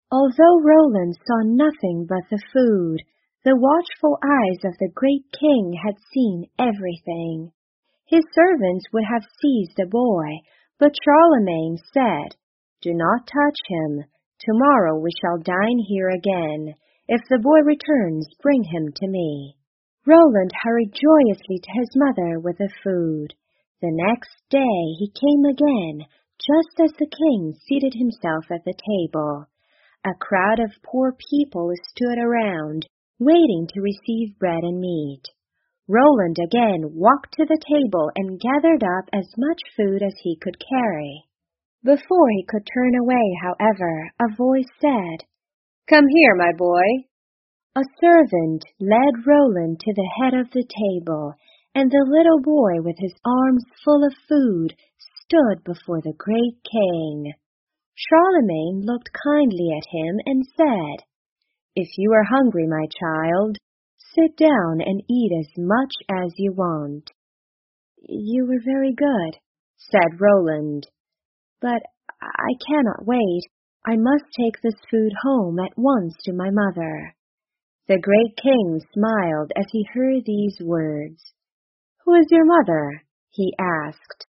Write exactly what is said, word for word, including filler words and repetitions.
Although Roland saw nothing but the food, the watchful eyes of the great king had seen everything. His servants would have seized the boy, but Charlemagne said, "Do not touch him. Tomorrow we shall dine here again. If the boy returns, bring him to me." Roland hurried joyously to his mother with the food. The next day he came again, just as the king seated himself at the table. A crowd of poor people stood around, waiting to receive bread and meat. Roland again walked to the table and gathered up as much food as he could carry. Before he could turn away, however, a voice said, "Come here, my boy." A servant led Roland to the head of the table, and the little boy, with his arms full of food, stood before the great king. Charlemagne looked kindly at him and said, "If you are hungry, my child, sit down and eat as much as you want." "You were very good," said Roland, "but I cannot wait. I must take this food home at once to my mother." The great king smiled as he heard these words. "Who is your mother?" he asked.